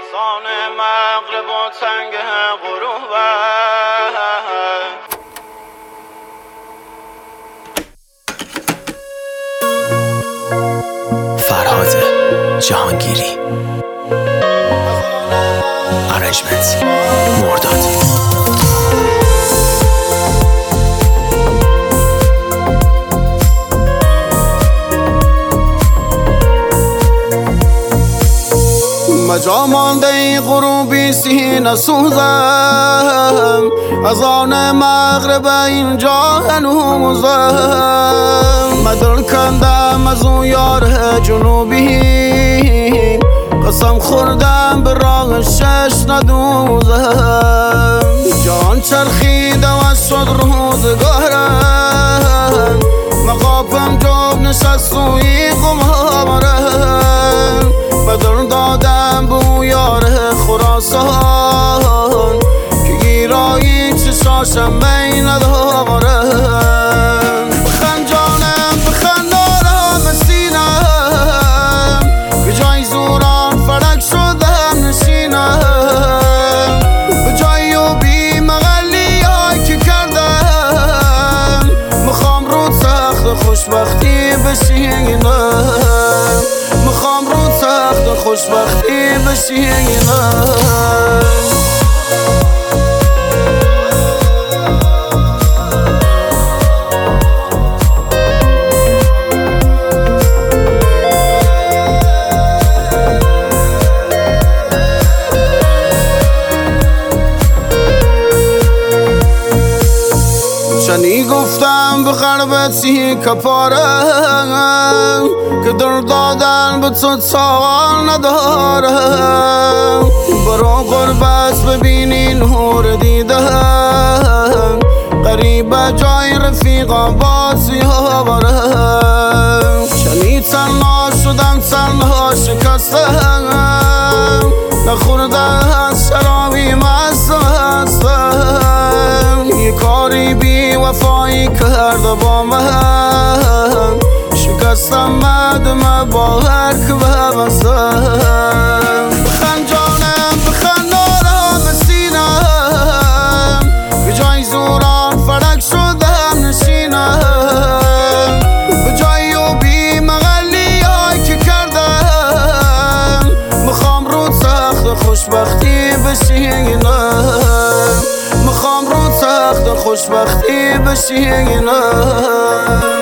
اذان مغرب و تنگ غروب فرهاد جهانگیری ارنجمنت مرداد. مجا مانده ای غروبی سینه سوزم، از آن مغرب اینجا هنوزم. مدل کندم از اون یار جنوبی، قسم خوردم به راه شش ندوزم. جان چرخیده و شد روزگارم، مقافم جاب نشست سوی قمارم. بدل دادم به یار خراسان که گیرایی چشاشم بین ندارم. بخند جانم بخند آرام سینم، به جای زوران فلک شدم نشینم. به جای و بی مغلی های که کردم، میخوام رو تخت خوشبختی بشینم. میخوام رو تخت خوشبختی بشینم. چنی گفتم به قلبتی کپارم که در دادن به تو تاوان ندارم. برو غربت ببینی نور دیدم، قریب جای رفیقا بازی ها برم. چنی تنها شدم تنها شکستم، نخورده از شرابی مست هستم. یه کاری بی وفایی کرده با من، شکستم مدم با هر که ببستم. بخند جانم بخند آرام سینم، به جای زوران فلک شدم نشینم. به جای و بی مغلی های که کردم، میخوام رو تخت خوشبختی بشینم. میخوام رو تخت خوشبختی بشینم.